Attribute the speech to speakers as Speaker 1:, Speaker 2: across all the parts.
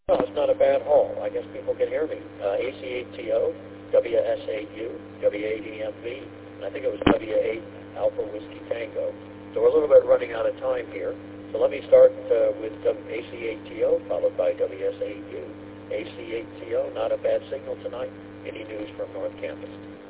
Speaker 1: No, it's not a bad haul. I guess people can hear me. AC8TO, WSAU, W8EMV, and I think it was W8 Alpha Whiskey Tango. So we're a little bit running out of time here. So let me start with AC8TO, followed by WSAU. AC8TO, not a bad signal tonight. Any news from North Campus?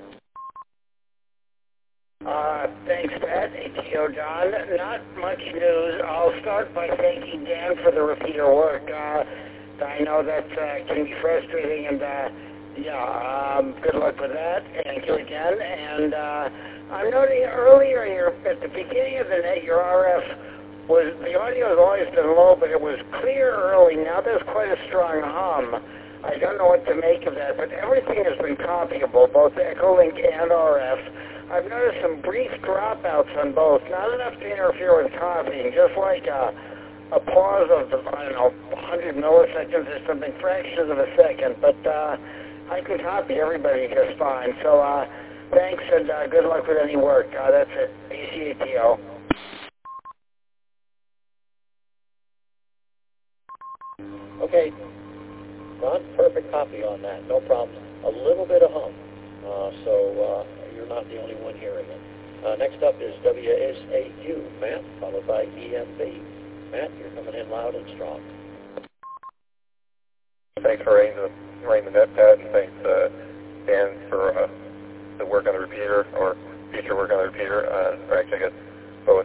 Speaker 2: Thanks, Pat. ATO John. Not much news. I'll start by thanking Dan for the repeater work. I know that can be frustrating, and good luck with that. Thank you again. And I'm noting earlier here at the beginning of the net, your RF was, the audio has always been low, but it was clear early. Now there's quite a strong hum. I don't know what to make of that, but everything has been copyable, both Echolink and RF. I've noticed some brief dropouts on both, not enough to interfere with copying, just like a pause of, 100 milliseconds or something, fractions of a second, but I can copy everybody just fine. So thanks, and good luck with any work. That's it. ACATO.
Speaker 1: Okay, Ron, perfect copy on that, no problem. A little bit of hum, so you're not the only one hearing it. Next up is WSAU, Matt, followed by EMB. Matt, you're coming in loud and strong.
Speaker 3: Thanks for running the net, Pat, and thanks Dan for the work on the repeater, or future work on the repeater, or actually I guess both.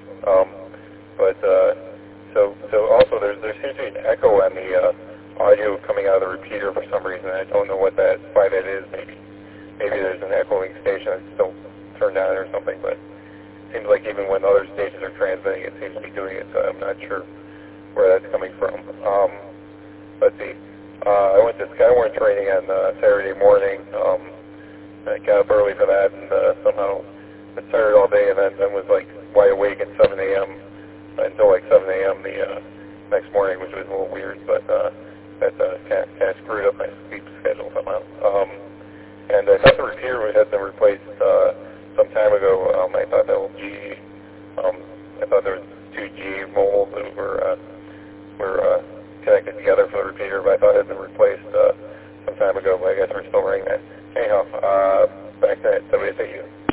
Speaker 3: So also there seems to be an echo on the audio coming out of the repeater for some reason. I don't know why that is. Maybe there's an Echolink station that's still turned on or something, but it seems like even when other stations are transmitting, it seems to be doing it, so I'm not sure where that's coming from. Let's see. I went to Skywarn training on Saturday morning. I got up early for that, and somehow was tired all day, and then was like wide awake at 7 a.m. until like 7 a.m. the next morning, which was a little weird, but that kind of screwed up my sleep schedule somehow. And I thought the repeater had been replaced some time ago. I thought that old G, I thought there was 2 G moles that were connected together for the repeater, but I thought it had been replaced some time ago, but I guess we're still running that. Anyhow, back to WSAU.